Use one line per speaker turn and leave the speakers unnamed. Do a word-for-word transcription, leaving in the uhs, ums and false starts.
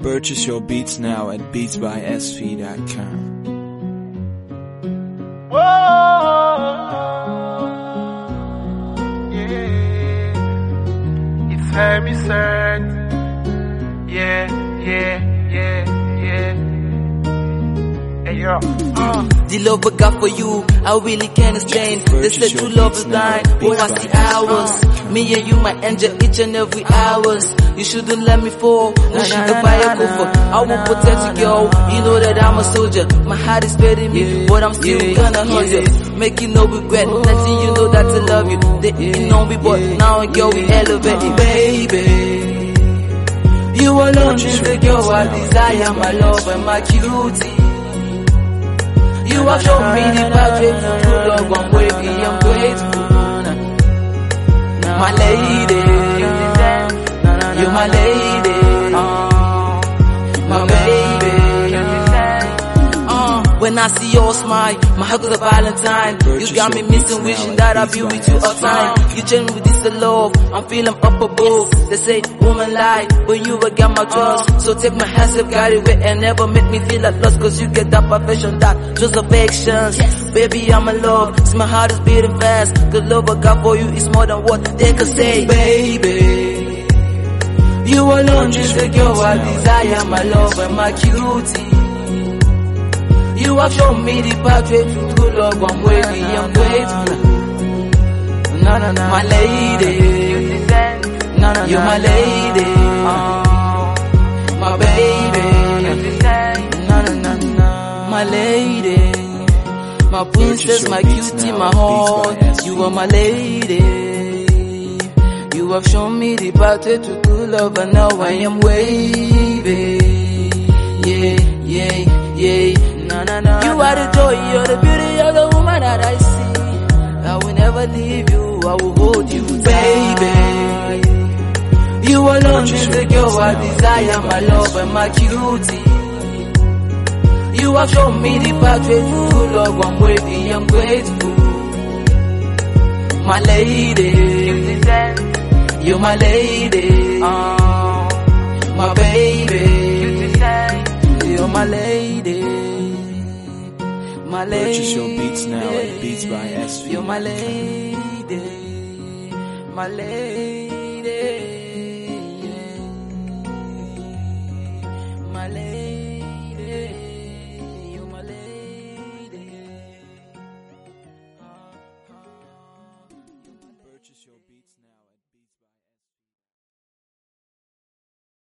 Purchase your beats now at beats by s v dot com.
Whoa, yeah, it's Hermie Cert. Yeah, yeah, yeah, yeah. Hey, yo, uh.
The love I got for you, I really can't explain. They said true love is blind, but I see hours. Me and you, my angel, each and every hours. You shouldn't let me fall, we shouldn't buy a kuffer. I will protect you, girl, you know that I'm a soldier. My heart is beating me, but I'm still gonna hold you. Make you no regret, letting you know that I love you. They ain't on me, but now girl, we elevate it, baby. You alone is the girl I desire, my love and my cutie. You have shown me the path to true love, I'm waiting, I'm grateful. My lady, you're my lady, my baby. Uh, when I see your smile, my heart goes a Valentine. You got me missing, wishing that I'll be with you all time. You change with this love, I'm feeling up above. They say woman lie, but you will get my trust. So take my hands, safeguard it and never make me feel at lost. Cause you get that perfection, that just affections. Baby, I'm in love, see my heart is beating fast. The love I got for you is more than what they could say. Baby, you alone is the girl I desire, my love and my cutie. You have shown me the pathway to true love, I'm waiting, I'm grateful. No, no, no. My lady, no, no, you're my lady, my baby, no, no, no, no. My lady, my princess, my cutie, my heart, you are my lady. You have shown me the pathway to true love, and now I am waving. Yeah, yeah, yeah. No, no, no, you are the joy, you're the beauty, you're the woman that I see. I will never leave you, I will hold you, baby. You alone is the girl I desire, my love and my cutie. You have shown me the pathway to true love, I'm waiting, I'm grateful. My lady, you're my lady, my baby, you're my lady. My lady,
purchase your beats now at beats by s v dot com.
You're my lady, my lady.